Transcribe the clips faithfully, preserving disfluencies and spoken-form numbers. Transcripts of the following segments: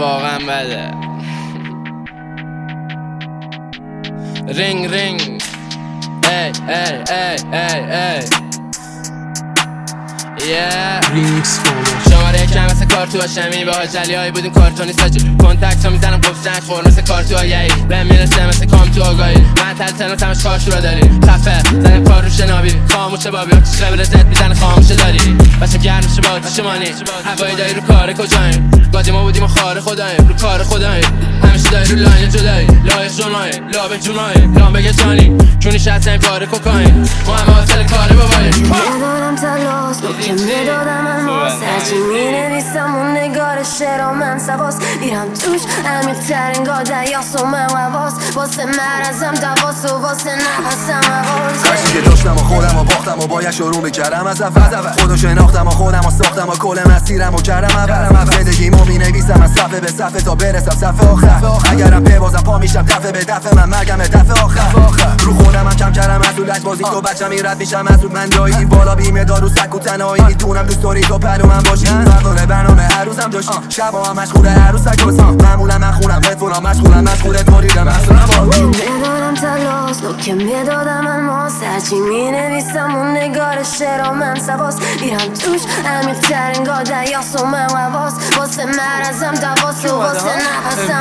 واقعا بده. رینگ رینگ ای ای ای ای ای yeah. رینگز شماره کم مثل کارتوها شمی با جلی هایی بودیم کارتونی ساجی کنتکت ها میزنم گفتن خور مثل کارتوها یهی بهم میرسه مثل کام تو آگاهی من تل تنات همش کارشورا داری خفه زن کار رو شنابی خاموشه بابی چیش ربی رزت میزنه خاموشه داری بچه گرم شه با چشمانی هوایی داری رو کار کجاییم گادی ما بودیم و خار خداییم رو کار خداییم همیشه داری رو لاین جدایی لایق جونایی لابه جونایی لام بگه جانی چونی شد این پاره کوکاین ما همه حاصل کاره باباییم میدادم تلاس رو که میدادم الماس هرچی مینویسم اون نگار شعر و من سواس میرم توش عمیق‌ترین گاه دریاست و من حواس واسه مرزم دواس و واسه نفسم حواس هرچی که داشتم و خودم و باختم و باید شروع میکردم از اول خودو شناختم و خودم و ساختم و کل مسیرم و کردم اول زندگیمو مینویسم از صفحه به صفحه تا برسم صفحه آخر اگرم ببازم پا میشم دفعه به دفعه من مرگم دفعه آخر رو خودم هم کم کردم مسئول از بازی تو بچم این رد میشم مسئول من جایی بالا بیمه دارو سک و تنهایی میتونم دوست داری تو پلو من باشی فرقانه برنامه هر روزم داشتی شبا هم مشغوله هر روز سکوسم معمولا من خونم هدفونم مشغولم مشغوله توریدم اصلا باقی میدادم تلاس رو که میدادم الماس هرچی مینویسم اون نگار شعر و من سواس میرم توش عمیق‌ترین گاه دریاست و من حواس واسه مرزم دواس و واسه نفسم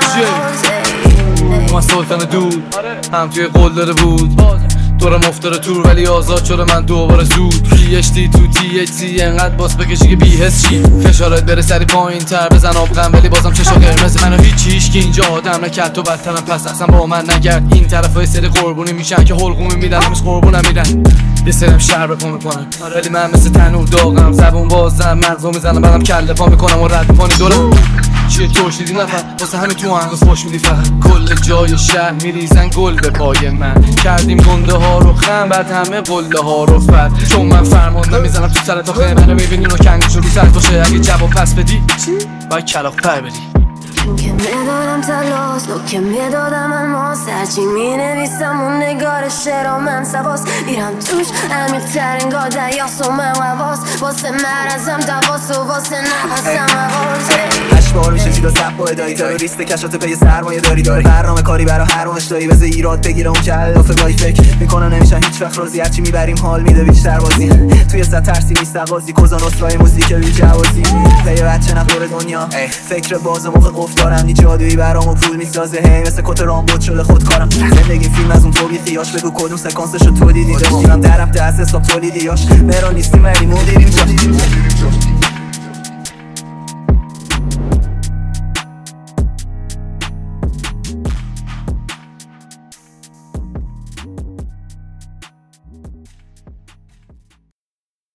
حواس ما سلطان دود هم توی قول داره بود دورم افتاره تور ولی آزاد شده من دوباره زود پی اچ دی تو تی اچ سی انقدر باس بکشی که بی حس شی فشارت بره سری پایین تر بزن آبغم ولی بازم چشا قرمز منو هیچیش که اینجا آدم نکرد تو بدترم پس اصلا با من نگرد این طرف های سری قربونی میشن که حلقومی میدن همش قربونم میدن یه سرم شهر بپا میکنم ولی من مثل تنور داغم زبون بازم مغزو میزنم بعدم کله پا میکنم و رد میکنی دورم چیه ترشیدی نفر واسه همین تو هنگاز خوش میدی فقط کل جای شهر میریزن گل به پای من کردیم گنده ها رو خم بعد همه قله ها رو فر چون من فرمان نمیزنم تو سرت آخه منو میبینی رو کنگش رو سرت باشه اگه جواب پس بدی باید کلاق پر بدی که میدادم تلاس رو که میدادم الماس هرچی مینویسم اون نگار شعر و من سواس میرم توش عمیق‌ترین گاه دریاست و من حواس واسه مرزم دواس و واسه نفسم حواس هشت بار میشه زیرا سب با ادایی تروریست کشات پی سرمایه داری داری برنامه کاری برا هر اونش داری بذار ایراد بگیره اون که علافه گاهی فکر میکنن نمیشن هیچ وقت راضی هرچی میبریم حال میده بیشتر بازی توی صد ترسی نیست تقاضی کوزان اسرای موزیک بی جوازی پی بچه نخور دنیا فکر باز موقع قفل دارم نی جادویی برامو پول میسازه هی مثل کت رامبد شده خودکارم زندگی فیلم از اون تو بی خیاش بگو کدوم سکانسشو تو دیدی داشتیم در رفته از حساب تولیدیاش مهران نیستیم ولی مدیریم جا